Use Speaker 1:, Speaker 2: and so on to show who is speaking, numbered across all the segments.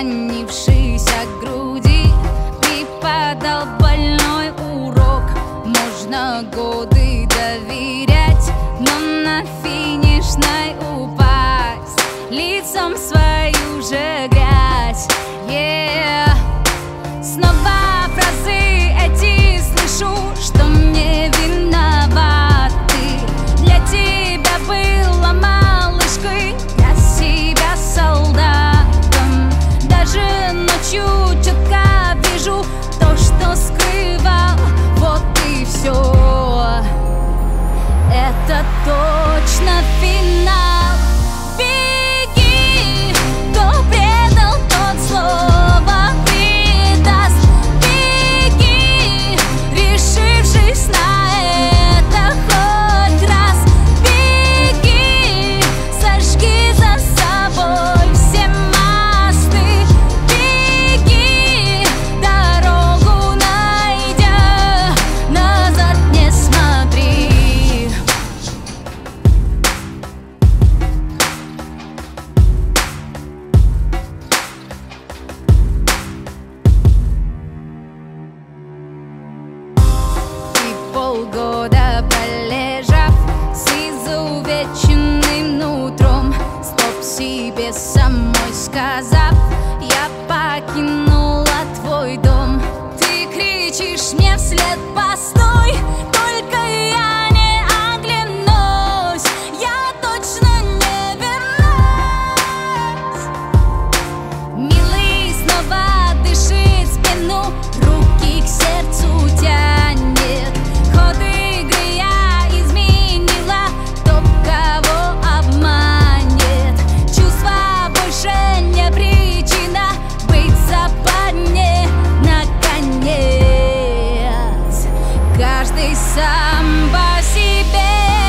Speaker 1: склонившись к груди, преподал больной урок. Можно годы доверять, но на финишной упасть лицом в свою же грязь. Снова фразы эти слышу, что мне виноват ты. Для тебя была малышкой, для себя солдатом. Даже ночью четко вижу то, что скрывал. Вот и все. Это точно финал. Беги, кто предал, тот слово предаст. Беги, решившись на это хоть раз. Беги, сожги за собой все мосты. Беги, дорогу найдя, назад не смотри. Полгода пролежав с изувеченным нутром, стоп себе самой сказав, я покинула твой дом. Ты кричишь мне вслед: постой, только я не оглянусь, я точно не вернусь. Милый снова дышит спину, руки к сердцу тянет. Ход игры я изменила, кто кого обманет. Чувства больше не причина быть в западне. Наконец, каждый сам по себе.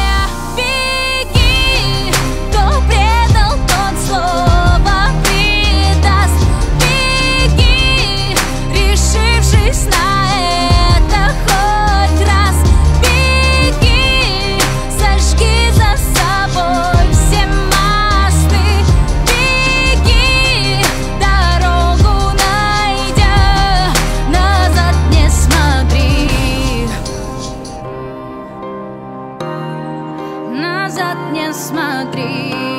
Speaker 1: Беги, кто предал, тот слово предаст. Беги, решившись на это хоть раз. Беги, сожги за собой все мосты. Беги, дорогу найдя, назад не смотри. Назад не смотри.